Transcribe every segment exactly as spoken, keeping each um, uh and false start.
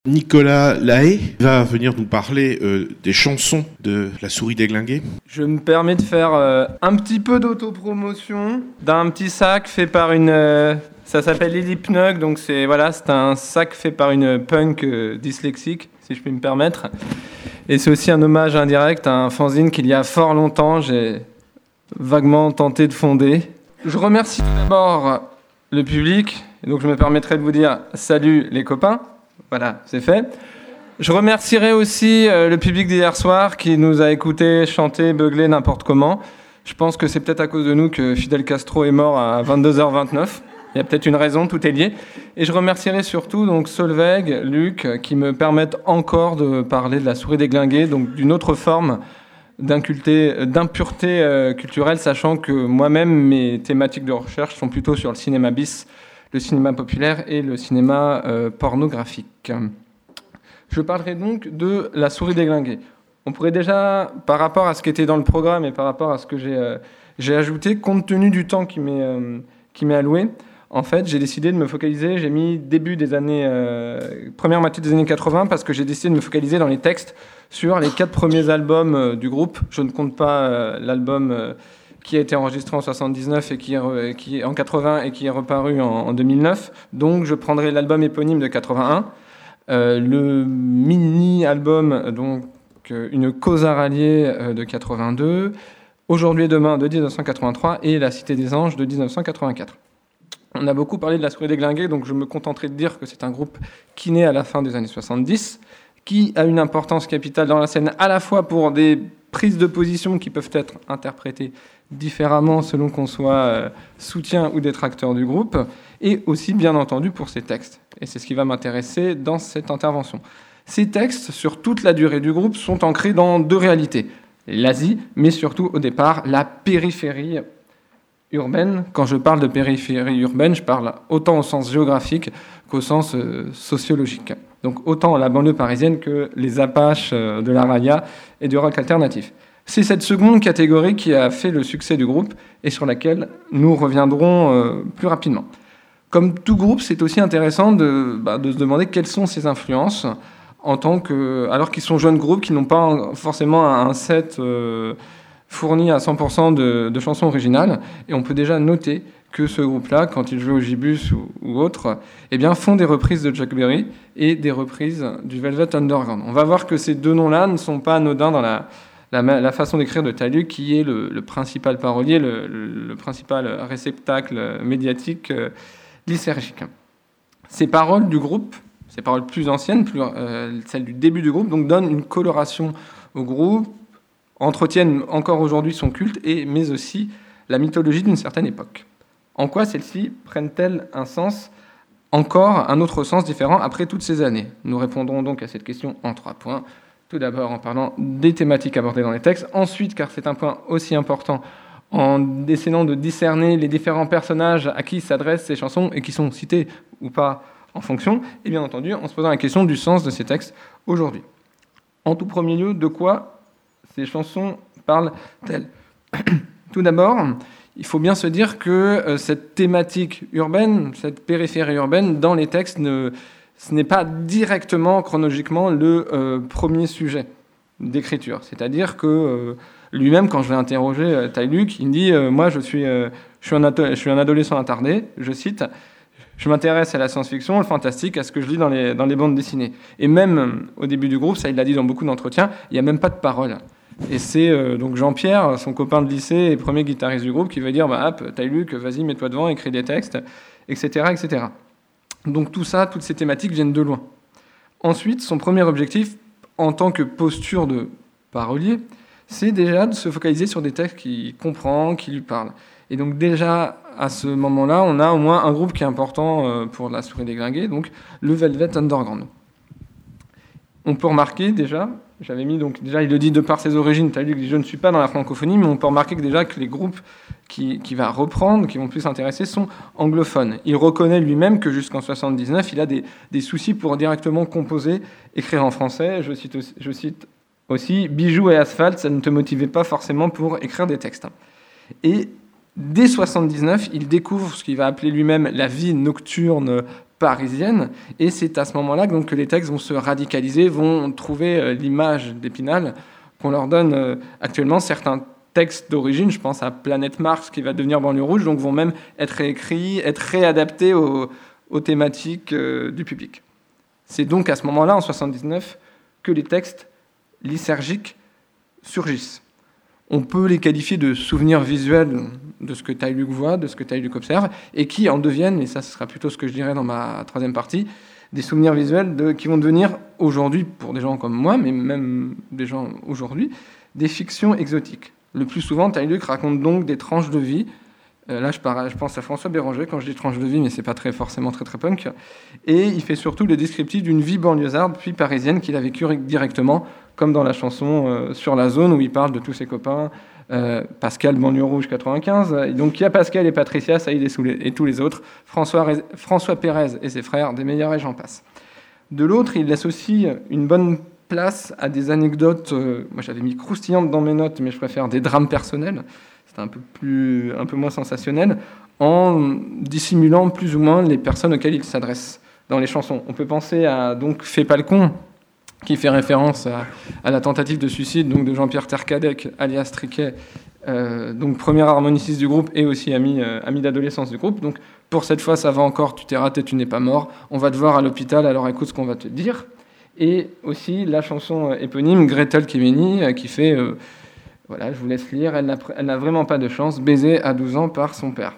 Nicolas Lahaye va venir nous parler euh, des chansons de La Souris Déglinguée. Je me permets de faire euh, un petit peu d'autopromotion d'un petit sac fait par une... Euh, ça s'appelle Lily Pnug, donc c'est, voilà, c'est un sac fait par une punk euh, dyslexique, si je puis me permettre. Et c'est aussi un hommage indirect à un fanzine qu'il y a fort longtemps, j'ai vaguement tenté de fonder. Je remercie tout d'abord le public, et donc je me permettrai de vous dire salut les copains. Voilà, c'est fait. Je remercierai aussi euh, le public d'hier soir qui nous a écoutés chanter, beugler n'importe comment. Je pense que c'est peut-être à cause de nous que Fidel Castro est mort à vingt-deux heures vingt-neuf. Il y a peut-être une raison, tout est lié. Et je remercierai surtout donc Solveig, Luc, qui me permettent encore de parler de La Souris Déglinguée, donc d'une autre forme d'impureté euh, culturelle, sachant que moi-même, mes thématiques de recherche sont plutôt sur le cinéma bis, le cinéma populaire et le cinéma euh, pornographique. Je parlerai donc de La Souris Déglinguée. On pourrait déjà, par rapport à ce qui était dans le programme et par rapport à ce que j'ai, euh, j'ai ajouté, compte tenu du temps qui m'est, euh, qui m'est alloué, en fait, j'ai décidé de me focaliser, j'ai mis début des années, euh, première moitié des années quatre-vingts, parce que j'ai décidé de me focaliser dans les textes sur les quatre premiers albums euh, du groupe. Je ne compte pas euh, l'album... Euh, qui a été enregistré en soixante-dix-neuf et qui est, re, qui est en quatre-vingts et qui est reparu en, en deux mille neuf. Donc je prendrai l'album éponyme de quatre-vingt-un, euh, le mini-album, donc euh, Une Causa ralliée euh, de quatre-vingt-deux, Aujourd'hui et demain de dix-neuf cent quatre-vingt-trois et La Cité des Anges de dix-neuf cent quatre-vingt-quatre. On a beaucoup parlé de La Souris Déglinguée, donc je me contenterai de dire que c'est un groupe qui naît à la fin des années soixante-dix, qui a une importance capitale dans la scène à la fois pour des prises de position qui peuvent être interprétées différemment selon qu'on soit euh, soutien ou détracteur du groupe, et aussi bien entendu pour ses textes. Et c'est ce qui va m'intéresser dans cette intervention. Ces textes, sur toute la durée du groupe, sont ancrés dans deux réalités. L'Asie, mais surtout au départ, la périphérie urbaine. Quand je parle de périphérie urbaine, je parle autant au sens géographique qu'au sens euh, sociologique. Donc autant la banlieue parisienne que les Apaches euh, de la Raya et du rock alternatif. C'est cette seconde catégorie qui a fait le succès du groupe et sur laquelle nous reviendrons euh, plus rapidement. Comme tout groupe, c'est aussi intéressant de, bah, de se demander quelles sont ses influences, en tant que, alors qu'ils sont jeunes groupes, qui n'ont pas forcément un set euh, fourni à cent pour cent de, de chansons originales. Et on peut déjà noter que ce groupe-là, quand ils jouent au Gibus ou, ou autre, eh bien, font des reprises de Chuck Berry et des reprises du Velvet Underground. On va voir que ces deux noms-là ne sont pas anodins dans la... La, la façon d'écrire de Ty Luke, qui est le, le principal parolier, le, le, le principal réceptacle médiatique euh, lysergique. Ces paroles du groupe, ces paroles plus anciennes, plus, euh, celles du début du groupe, donc donnent une coloration au groupe, entretiennent encore aujourd'hui son culte, et, mais aussi la mythologie d'une certaine époque. En quoi celles-ci prennent-elles un sens, encore un autre sens différent après toutes ces années ? Nous répondrons donc à cette question en trois points. Tout d'abord en parlant des thématiques abordées dans les textes. Ensuite, car c'est un point aussi important, en essayant de discerner les différents personnages à qui s'adressent ces chansons et qui sont cités ou pas en fonction. Et bien entendu, en se posant la question du sens de ces textes aujourd'hui. En tout premier lieu, de quoi ces chansons parlent-elles ? Tout d'abord, il faut bien se dire que cette thématique urbaine, cette périphérie urbaine, dans les textes, ne... ce n'est pas directement, chronologiquement, le euh, premier sujet d'écriture. C'est-à-dire que euh, lui-même, quand je l'ai interrogé, euh, Ty Luke, il me dit euh, « Moi, je suis, euh, je, suis un ato- je suis un adolescent attardé, je cite, je m'intéresse à la science-fiction, le fantastique, à ce que je lis dans les, dans les bandes dessinées. » Et même euh, au début du groupe, ça il l'a dit dans beaucoup d'entretiens, il n'y a même pas de parole. Et c'est euh, donc Jean-Pierre, son copain de lycée et premier guitariste du groupe, qui va dire bah, « Hop, Ty Luke, vas-y, mets-toi devant, écris des textes, et cetera, et cetera » Donc tout ça, toutes ces thématiques viennent de loin. Ensuite, son premier objectif, en tant que posture de parolier, c'est déjà de se focaliser sur des textes qu'il comprend, qui lui parlent. Et donc déjà, à ce moment-là, on a au moins un groupe qui est important pour La Souris Déglinguée, donc le Velvet Underground. On peut remarquer déjà, j'avais mis donc déjà, il le dit de par ses origines, Ty Luke dit je ne suis pas dans la francophonie, mais on peut remarquer que déjà que les groupes qui, qui va reprendre, qui vont plus s'intéresser, sont anglophones. Il reconnaît lui-même que jusqu'en soixante-dix-neuf, il a des, des soucis pour directement composer, écrire en français. Je cite aussi, je cite aussi Bijoux et asphalte, ça ne te motivait pas forcément pour écrire des textes. Et dès soixante-dix-neuf, il découvre ce qu'il va appeler lui-même la vie nocturne parisienne, et c'est à ce moment-là donc, que les textes vont se radicaliser, vont trouver euh, l'image d'Épinal qu'on leur donne euh, actuellement. Certains textes d'origine, je pense à Planète Mars qui va devenir Banlieue Rouge, donc vont même être réécrits, être réadaptés aux, aux thématiques euh, du public. C'est donc à ce moment-là, en soixante-dix-neuf, que les textes lysergiques surgissent. On peut les qualifier de souvenirs visuels de ce que Taille-Luc voit, de ce que Taille-Luc observe, et qui en deviennent, et ça ce sera plutôt ce que je dirais dans ma troisième partie, des souvenirs visuels de, qui vont devenir aujourd'hui, pour des gens comme moi, mais même des gens aujourd'hui, des fictions exotiques. Le plus souvent, Taille-Luc raconte donc des tranches de vie. Euh, là, je, parle, je pense à François Béranger quand je dis tranches de vie, mais c'est pas très, forcément très, très punk. Et il fait surtout le descriptif d'une vie banlieusarde, puis parisienne, qu'il a vécue directement, comme dans la chanson euh, Sur la zone, où il parle de tous ses copains, euh, Pascal, Banlieue Rouge quatre-vingt-quinze. Et donc, il y a Pascal et Patricia, Saïd et, et tous les autres, François, François Pérez et ses frères, des meilleurs, et j'en passe. De l'autre, il laisse aussi une bonne place à des anecdotes, euh, moi j'avais mis croustillantes dans mes notes, mais je préfère des drames personnels, c'est un peu, plus, un peu moins sensationnel, en dissimulant plus ou moins les personnes auxquelles il s'adresse dans les chansons. On peut penser à donc Fais pas le con, qui fait référence à, à la tentative de suicide donc, de Jean-Pierre Tercadec, alias Triquet, euh, donc premier harmoniciste du groupe et aussi ami, euh, ami d'adolescence du groupe. Donc pour cette fois, ça va encore, tu t'es raté, tu n'es pas mort, on va te voir à l'hôpital, alors écoute ce qu'on va te dire. Et aussi la chanson éponyme Gretel Kemeny, euh, qui fait, euh, voilà, je vous laisse lire, elle n'a, elle n'a vraiment pas de chance, baisée à douze ans par son père.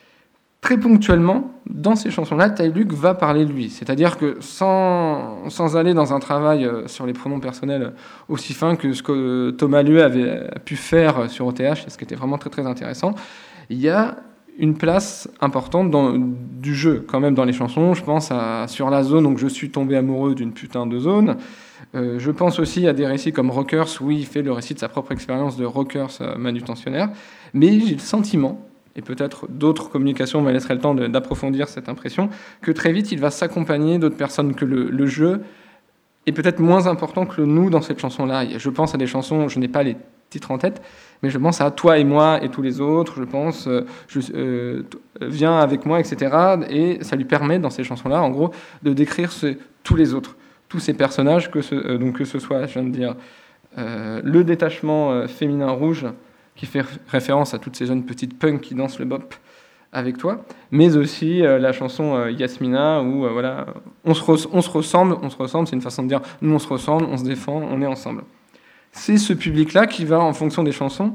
Très ponctuellement, dans ces chansons-là, Taille-Luc va parler de lui. C'est-à-dire que sans, sans aller dans un travail sur les pronoms personnels aussi fin que ce que Thomas Lieu avait pu faire sur O T H, ce qui était vraiment très très intéressant, il y a une place importante dans, du jeu quand même dans les chansons. Je pense à Sur la zone, donc je suis tombé amoureux d'une putain de zone. Euh, je pense aussi à des récits comme Rockers, où il fait le récit de sa propre expérience de Rockers euh, manutentionnaire. Mais j'ai le sentiment, et peut-être d'autres communications me laisseraient le temps de, d'approfondir cette impression, que très vite, il va s'accompagner d'autres personnes, que le, le jeu est peut-être moins important que le nous dans cette chanson-là. Je pense à des chansons, je n'ai pas les titres en tête, mais je pense à Toi et moi et tous les autres, je pense, euh, je, euh, Viens avec moi, et cetera. Et ça lui permet, dans ces chansons-là, en gros, de décrire ce, tous les autres, tous ces personnages, que ce, euh, donc que ce soit, je viens de dire, euh, le détachement euh, féminin rouge, qui fait référence à toutes ces jeunes petites punks qui dansent le bop avec toi, mais aussi euh, la chanson euh, Yasmina, où euh, voilà, on se, re- on se ressemble, on se ressemble, c'est une façon de dire, nous on se ressemble, on se défend, on est ensemble. C'est ce public-là qui va, en fonction des chansons,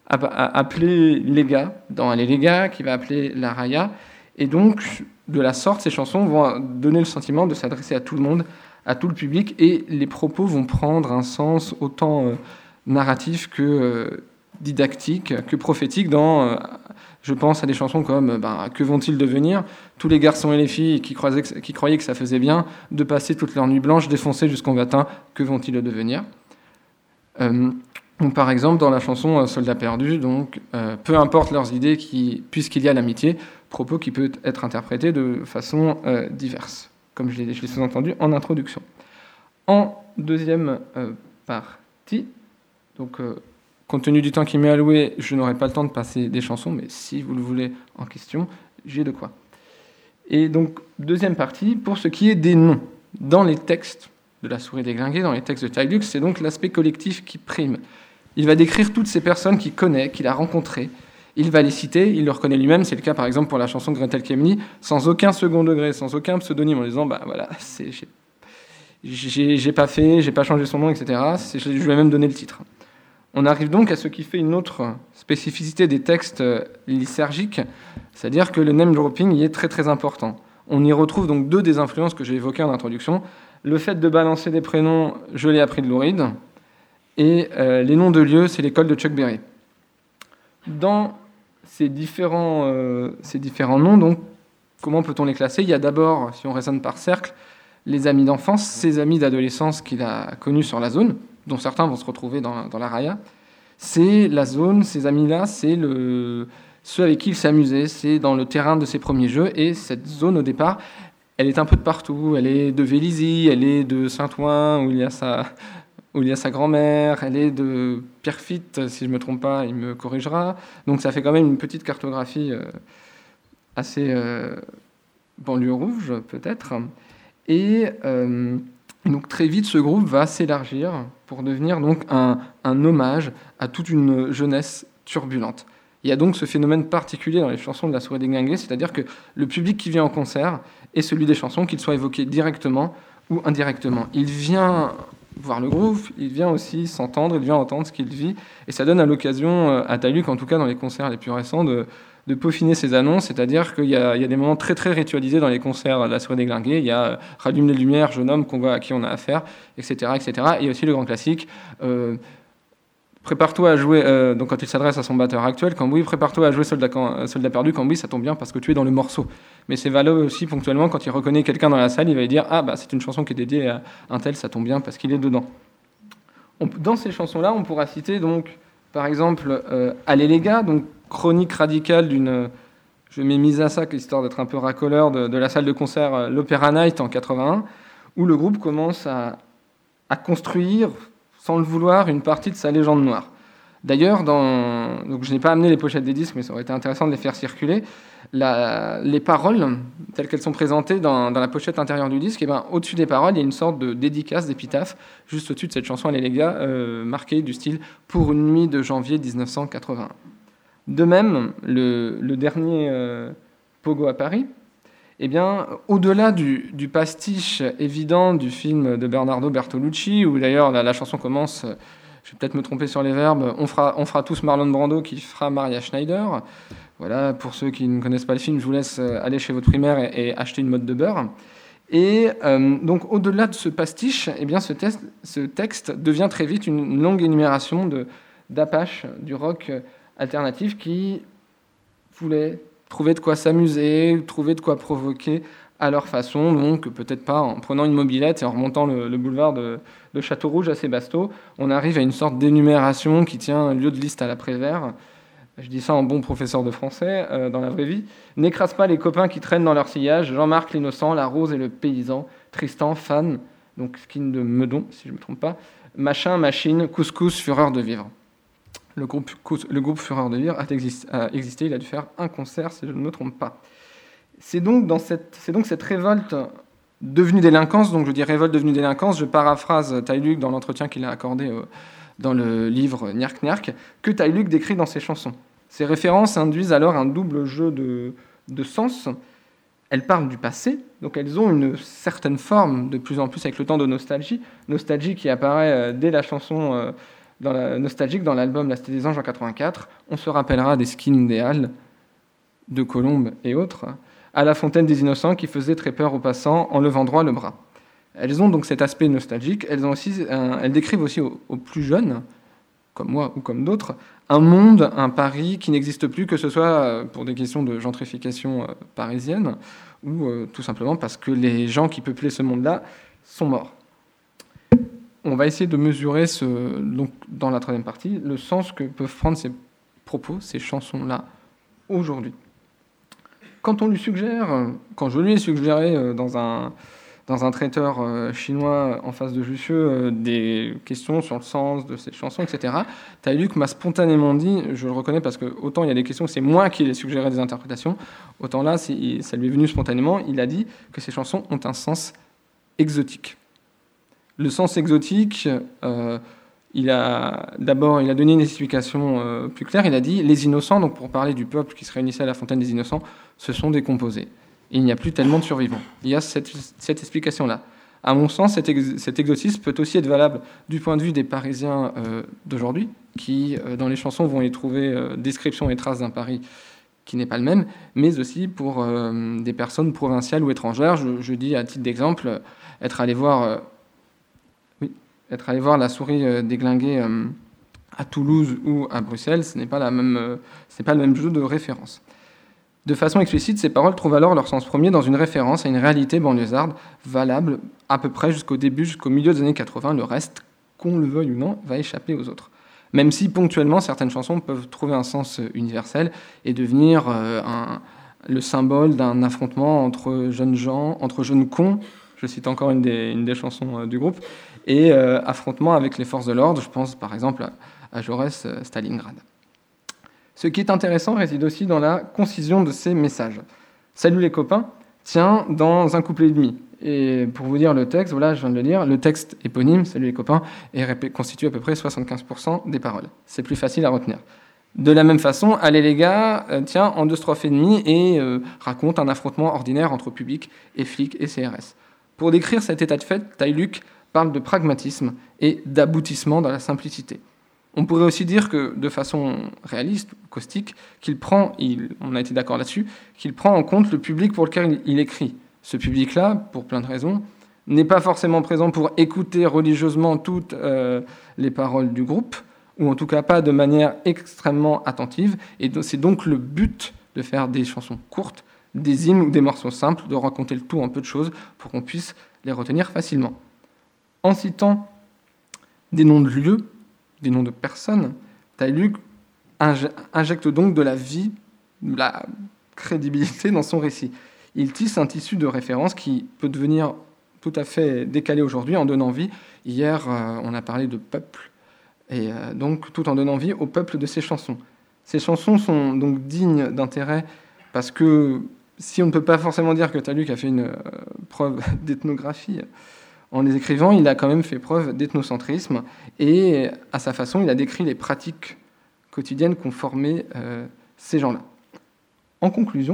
appeler les gars, dans Allez les gars, qui va appeler la Raya, et donc, de la sorte, ces chansons vont donner le sentiment de s'adresser à tout le monde, à tout le public, et les propos vont prendre un sens autant euh, narratif que euh, didactique, que prophétique, dans, euh, je pense à des chansons comme bah, Que vont-ils devenir ? Tous les garçons et les filles qui, croisaient, qui croyaient que ça faisait bien de passer toute leur nuit blanche défoncée jusqu'au matin, que vont-ils devenir ? Euh, par exemple, dans la chanson Soldat perdu, donc, euh, peu importe leurs idées, qui, puisqu'il y a l'amitié, propos qui peut être interprété de façon euh, diverse, comme je l'ai, je l'ai sous-entendu en introduction. En deuxième euh, partie, donc, euh, compte tenu du temps qui m'est alloué, je n'aurai pas le temps de passer des chansons, mais si vous le voulez en question, j'ai de quoi. Et donc, deuxième partie, pour ce qui est des noms, dans les textes de La Souris déglinguée, dans les textes de Taille-Luc, c'est donc l'aspect collectif qui prime. Il va décrire toutes ces personnes qu'il connaît, qu'il a rencontrées. Il va les citer, il le reconnaît lui-même. C'est le cas, par exemple, pour la chanson Gretel Kemeny, sans aucun second degré, sans aucun pseudonyme, en disant, bah voilà, c'est, j'ai, j'ai, j'ai pas fait, j'ai pas changé son nom, et cetera. C'est, je vais même donner le titre. On arrive donc à ce qui fait une autre spécificité des textes lysergiques, c'est-à-dire que le name dropping y est très très important. On y retrouve donc deux des influences que j'ai évoquées en introduction. Le fait de balancer des prénoms, je l'ai appris de Lou Reed, et euh, les noms de lieux, c'est l'école de Chuck Berry. Dans ces différents, euh, ces différents noms, donc, comment peut-on les classer ? Il y a d'abord, si on raisonne par cercle, les amis d'enfance, ses amis d'adolescence qu'il a connus sur la zone, dont certains vont se retrouver dans, dans la Raya. C'est la zone, ces amis-là, c'est le, ceux avec qui il s'amusait, c'est dans le terrain de ses premiers jeux, et cette zone, au départ, elle est un peu de partout. Elle est de Vélizy, elle est de Saint-Ouen, où il y a sa, où il y a sa grand-mère, elle est de Pierrefitte, si je ne me trompe pas, il me corrigera. Donc ça fait quand même une petite cartographie euh, assez, euh, Banlieue Rouge peut-être. Et euh, donc très vite, ce groupe va s'élargir pour devenir donc un, un hommage à toute une jeunesse turbulente. Il y a donc ce phénomène particulier dans les chansons de la Souris déglinguée, c'est-à-dire que le public qui vient en concert est celui des chansons, qu'il soit évoqué directement ou indirectement. Il vient voir le groupe, il vient aussi s'entendre, il vient entendre ce qu'il vit, et ça donne à l'occasion à Ty Luke, en tout cas dans les concerts les plus récents, de, de peaufiner ses annonces, c'est-à-dire qu'il y a, il y a des moments très très ritualisés dans les concerts de la Souris déglinguée. Il y a « Rallume les lumières, jeune homme qu'on voit à qui on a affaire », et cetera, et cetera. Et aussi le grand classique euh, « Prépare-toi à jouer euh, », donc quand il s'adresse à son batteur actuel, Cambouis, « Prépare-toi à jouer soldat, quand, soldat perdu, Cambouis, ça tombe bien parce que tu es dans le morceau ». Mais c'est valable aussi ponctuellement quand il reconnaît quelqu'un dans la salle, il va lui dire « Ah, bah, c'est une chanson qui est dédiée à un tel, ça tombe bien parce qu'il est dedans ». On, dans ces chansons-là, on pourra citer donc, par exemple, euh, « Allez les gars », donc chronique radicale d'une, je mets mise à sac, histoire d'être un peu racoleur, de, de la salle de concert euh, l'Opéra Night en quatre-vingt-un, où le groupe commence à, à construire, sans le vouloir, une partie de sa légende noire. D'ailleurs, dans, donc je n'ai pas amené les pochettes des disques, mais ça aurait été intéressant de les faire circuler. La, les paroles, telles qu'elles sont présentées dans, dans la pochette intérieure du disque, et ben, au-dessus des paroles, il y a une sorte de dédicace, d'épitaphe, juste au-dessus de cette chanson, Allez les gars, euh, marquée du style « Pour une nuit de janvier dix-neuf cent quatre-vingt-un ». De même, le, le dernier euh, Pogo à Paris, eh bien, au-delà du, du pastiche évident du film de Bernardo Bertolucci, où d'ailleurs la, la chanson commence, je vais peut-être me tromper sur les verbes, on fera, on fera tous Marlon Brando qui fera Maria Schneider. Voilà, pour ceux qui ne connaissent pas le film, je vous laisse aller chez votre primaire et, et acheter une motte de beurre. Et euh, donc, au-delà de ce pastiche, eh bien, ce, test, ce texte devient très vite une longue énumération de, d'apaches du rock alternatif qui voulaient trouver de quoi s'amuser, trouver de quoi provoquer à leur façon, donc peut-être pas en prenant une mobilette et en remontant le, le boulevard de, de Château-Rouge à Sébasto, on arrive à une sorte d'énumération qui tient lieu de liste à la Prévert. Je dis ça en bon professeur de français, euh, dans la vraie vie. N'écrase pas les copains qui traînent dans leur sillage, Jean-Marc l'innocent, la rose et le paysan, Tristan, Fan, donc skin de Meudon, si je ne me trompe pas, machin, machine, couscous, fureur de vivre. Le groupe, le groupe Fureur de Vivre a existé, il a dû faire un concert, si je ne me trompe pas. C'est donc, dans cette, c'est donc cette révolte devenue délinquance, donc je dis révolte devenue délinquance, je paraphrase Ty Luke dans l'entretien qu'il a accordé euh, dans le livre Nyark Nyark, que Ty Luke décrit dans ses chansons. Ces références induisent alors un double jeu de, de sens. Elles parlent du passé, donc elles ont une certaine forme, de plus en plus avec le temps, de nostalgie, nostalgie qui apparaît euh, dès la chanson... Euh, dans la nostalgique, dans l'album La Cité des Anges en quatre-vingt-quatre, on se rappellera des skins des Halles, de Colombe et autres, à la Fontaine des Innocents qui faisait très peur aux passants en levant droit le bras. Elles ont donc cet aspect nostalgique, elles, ont aussi, un, elles décrivent aussi aux, aux plus jeunes, comme moi ou comme d'autres, un monde, un Paris qui n'existe plus, que ce soit pour des questions de gentrification parisienne, ou euh, tout simplement parce que les gens qui peuplaient ce monde-là sont morts. On va essayer de mesurer, ce, donc, dans la troisième partie, le sens que peuvent prendre ces propos, ces chansons-là, aujourd'hui. Quand on lui suggère, quand je lui ai suggéré dans un, dans un traiteur chinois en face de Jussieu des questions sur le sens de ces chansons, et cetera, Ty Luke m'a spontanément dit, je le reconnais parce que autant il y a des questions, c'est moi qui ai suggéré des interprétations, autant là, ça lui est venu spontanément, il a dit que ces chansons ont un sens exotique. Le sens exotique, euh, il a d'abord il a donné une explication euh, plus claire. Il a dit les innocents, donc pour parler du peuple qui se réunissait à la Fontaine des Innocents, se sont décomposés. Et il n'y a plus tellement de survivants. Il y a cette, cette explication-là. À mon sens, cet, ex, cet exotisme peut aussi être valable du point de vue des Parisiens euh, d'aujourd'hui, qui euh, dans les chansons vont y trouver euh, description et traces d'un Paris qui n'est pas le même, mais aussi pour euh, des personnes provinciales ou étrangères. Je, je dis à titre d'exemple, être allé voir euh, être allé voir la Souris déglinguée euh, à Toulouse ou à Bruxelles, ce n'est pas, la même, euh, ce n'est pas le même jeu de référence. De façon explicite, ces paroles trouvent alors leur sens premier dans une référence à une réalité banlieusarde valable à peu près jusqu'au début, jusqu'au milieu des années quatre-vingts. Le reste, qu'on le veuille ou non, va échapper aux autres. Même si ponctuellement, certaines chansons peuvent trouver un sens universel et devenir euh, un, le symbole d'un affrontement entre jeunes gens, entre jeunes cons, je cite encore une des, une des chansons euh, du groupe, et euh, affrontement avec les forces de l'ordre, je pense par exemple à, à Jaurès, euh, Stalingrad. Ce qui est intéressant réside aussi dans la concision de ces messages. Salut les copains, tient dans un couplet et demi. Et pour vous dire le texte, voilà, je viens de le dire, le texte éponyme, salut les copains, est répé- constitue à peu près soixante-quinze pour cent des paroles. C'est plus facile à retenir. De la même façon, Allez les gars euh, tient en deux strophes et demie et euh, raconte un affrontement ordinaire entre public et flics et C R S. Pour décrire cet état de fait, Tai Luk parle de pragmatisme et d'aboutissement dans la simplicité. On pourrait aussi dire que, de façon réaliste, caustique, qu'il prend, il, on a été d'accord là-dessus, qu'il prend en compte le public pour lequel il écrit. Ce public-là, pour plein de raisons, n'est pas forcément présent pour écouter religieusement toutes euh, les paroles du groupe, ou en tout cas pas de manière extrêmement attentive, et c'est donc le but de faire des chansons courtes, des hymnes ou des morceaux simples, de raconter le tout en peu de choses pour qu'on puisse les retenir facilement. En citant des noms de lieux, des noms de personnes, Tai Luk injecte donc de la vie, de la crédibilité dans son récit. Il tisse un tissu de référence qui peut devenir tout à fait décalé aujourd'hui en donnant vie. Hier, euh, on a parlé de peuple, et euh, donc tout en donnant vie au peuple de ses chansons. Ces chansons sont donc dignes d'intérêt parce que si on ne peut pas forcément dire que Tai Luk a fait une euh, preuve d'ethnographie en les écrivant, il a quand même fait preuve d'ethnocentrisme et à sa façon, il a décrit les pratiques quotidiennes qu'ont formées euh, ces gens-là. En conclusion,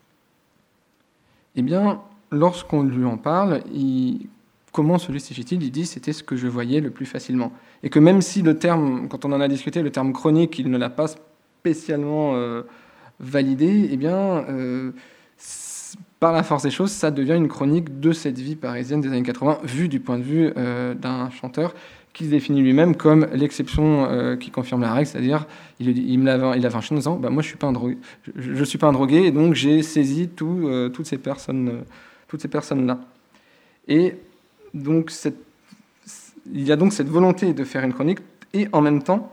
eh bien, lorsqu'on lui en parle, il, comment se justifie-t-il ? Il dit « c'était ce que je voyais le plus facilement ». Et que même si le terme, quand on en a discuté, le terme chronique, il ne l'a pas spécialement euh, validé, eh bien, euh, par la force des choses, ça devient une chronique de cette vie parisienne des années quatre-vingts, vue du point de vue euh, d'un chanteur qui se définit lui-même comme l'exception euh, qui confirme la règle, c'est-à-dire il, il, me l'avait, il avait un chant en disant bah, « moi je suis pas un drogué, je, je suis pas un drogué et donc j'ai saisi tout, euh, toutes ces personnes, euh, toutes ces personnes-là ». Et donc cette, il y a donc cette volonté de faire une chronique et en même temps,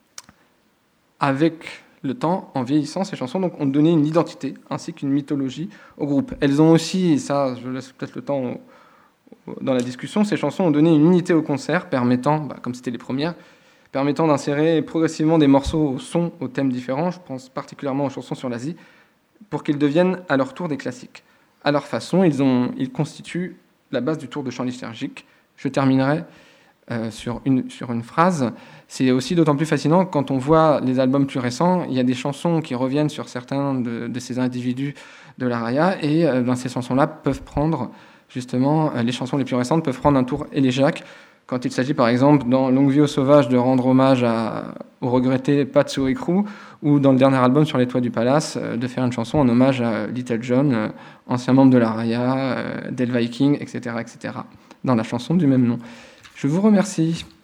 avec le temps, en vieillissant, ces chansons donc, ont donné une identité ainsi qu'une mythologie au groupe. Elles ont aussi, et ça je laisse peut-être le temps dans la discussion, ces chansons ont donné une unité au concert permettant, bah, comme c'était les premières, permettant d'insérer progressivement des morceaux au son, aux thèmes différents, je pense particulièrement aux chansons sur l'Asie, pour qu'ils deviennent à leur tour des classiques. À leur façon, ils, ont, ils constituent la base du tour de chant liturgique. Je terminerai euh, sur, une, sur une phrase. C'est aussi d'autant plus fascinant quand on voit les albums plus récents, il y a des chansons qui reviennent sur certains de, de ces individus de la Raya, et euh, dans ces chansons-là peuvent prendre... Justement, les chansons les plus récentes peuvent prendre un tour élégiaque quand il s'agit par exemple dans Longue vie aux sauvages de rendre hommage à, au regretté Patsuri Crew ou dans le dernier album Sur les toits du palace de faire une chanson en hommage à Little John, ancien membre de la Raya, Del Viking, et cetera, et cetera dans la chanson du même nom. Je vous remercie.